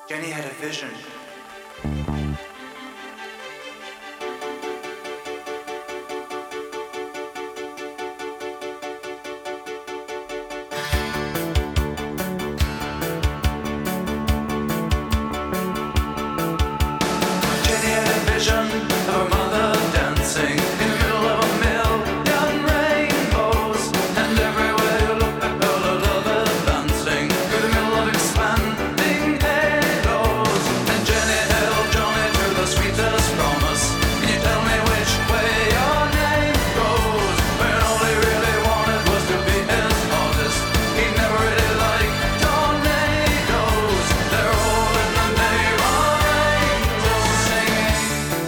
Jenny had a vision. Jenny had a vision of her mother dancing in the middle of a million rainbows, and everywhere you look, that girl of love advancing through the middle of expanding halos. And Jenny held Johnny to the sweetest promise. Can you tell me which way your name goes? When all he really wanted was to be his artist. He never really liked tornadoes. They're all in the name of rainbows singing.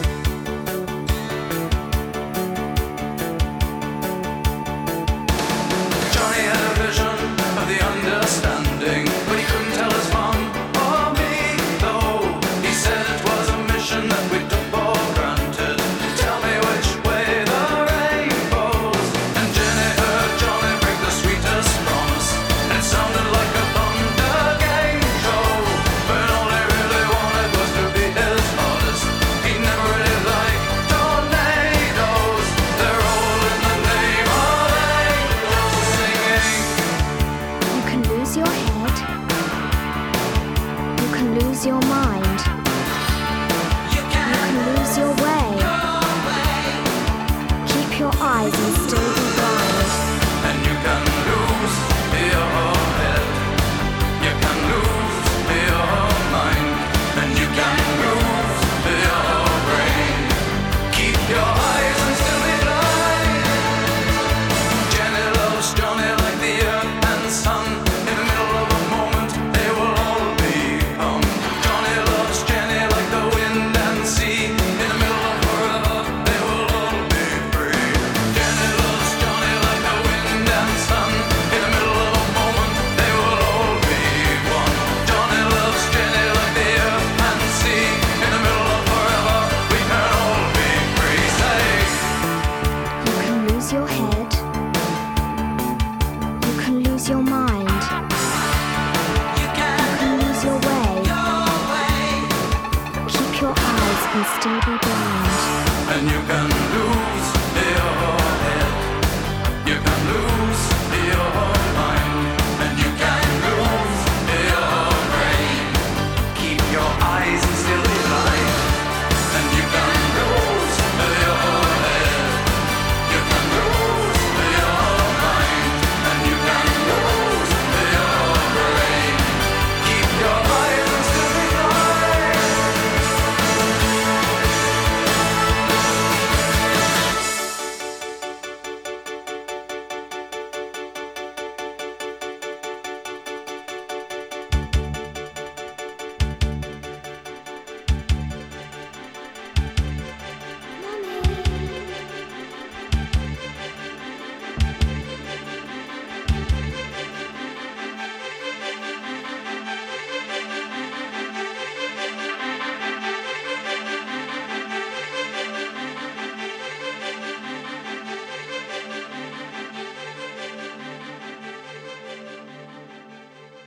Johnny had a vision of the understanding, but he couldn't tell his mom or me, though. He said it was a mission that we took for granted. Tell me which way the rainbows. And Jenny heard Johnny break the sweetest promise, and it sounded like a thunder game show. But all he really wanted was to be his artist. He never really liked tornadoes. They're all in the name of rainbows singing. You can lose your head. You can lose your mind. You You can lose your way. Keep your eyes and still be blind. And you can lose your head. You can lose your mind. And you can lose your brain. Keep your eyes and still be blind. Jenny loves Johnny like the earth and sun. In the middle of a moment, they will all become. Johnny loves Jenny like the wind and sea. In the middle of forever, they will all be free. Jenny loves Johnny like the wind and sun. In the middle of a moment, they will all be one. Johnny loves Jenny like the earth and sea. In the middle of forever, we can all be free. Say. You can lose your head.